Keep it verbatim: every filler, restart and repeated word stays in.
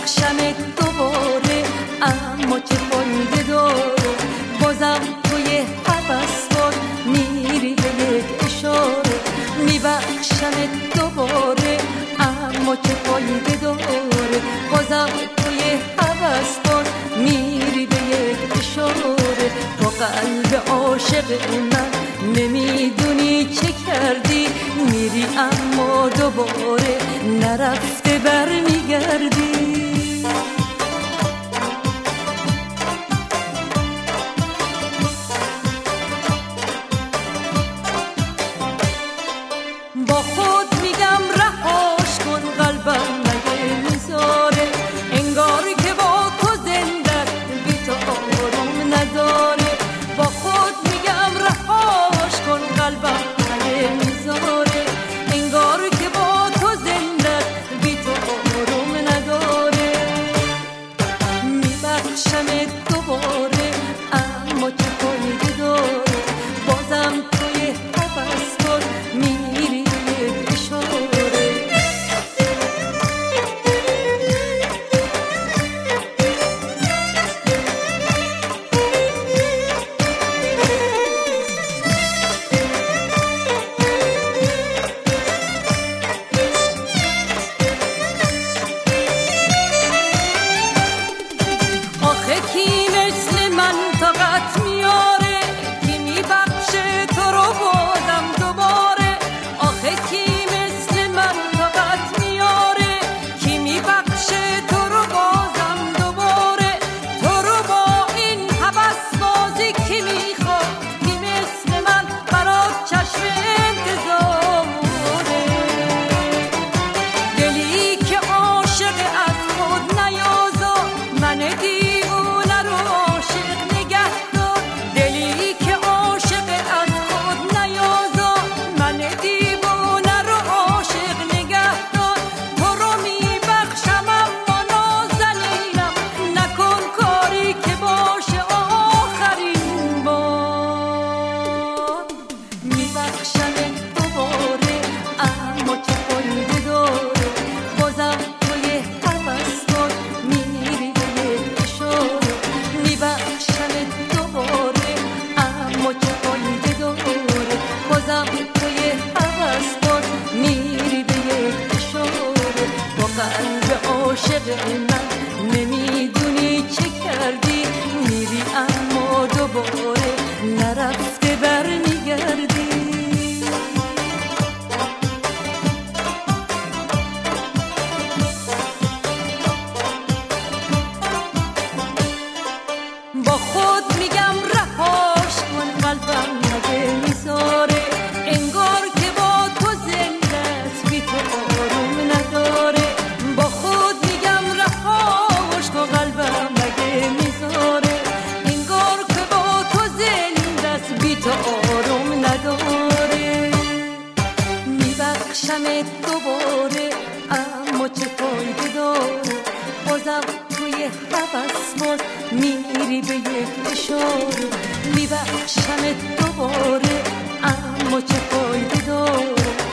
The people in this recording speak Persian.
میبخشمت دوباره، اما چه فایده داره؟ بازم توی هوس باز میری به یک اشاره. میبخشمت دوباره، اما چه فایده داره؟ بازم توی هوس باز میری به یک اشاره. تو قلب عاشق من نمیدونی چه کردی، میری اما دوباره نرفته برمیگردی. با خود میگم رهاش کن، قلبم نگه میذاره، انگار که با تو زنده بی تو آروم نداره. با خود میگم رهاش کن، قلبم نگه میذاره، انگار که با تو زنده بی تو آروم نداره. میبخشمت دوباره، اما چه فایده داره؟ بازم توی هوس باز میری کی مثل من طاقت میاره، کی میبخشه تو رو بازم دوباره. آخه کی مثل من طاقت میاره، کی میبخشه تو رو بازم دوباره. تو رو با این هوس بازی کی میخواد، کی مثل من برات چشم انتظاره. دلی که عاشق از خود نیازار، من دی قلب عاشق من نمیدونی چه کردی، میری اما دوباره نرفته برمیگردی. با خود میگم رهاش کن، قلبم نگه میذاره، انگار که با تو زنده است بی تو آروم نداره. با خود میگم رهاش کن، قلبم نگه میذاره، انگار که با تو زنده است بی تو آروم نداره. میبخشمت دوباره، اما چه فایده داره؟ بازم توی هوس باز میری به یک اشاره. میبخشمت دوباره، اما چه فایده داره؟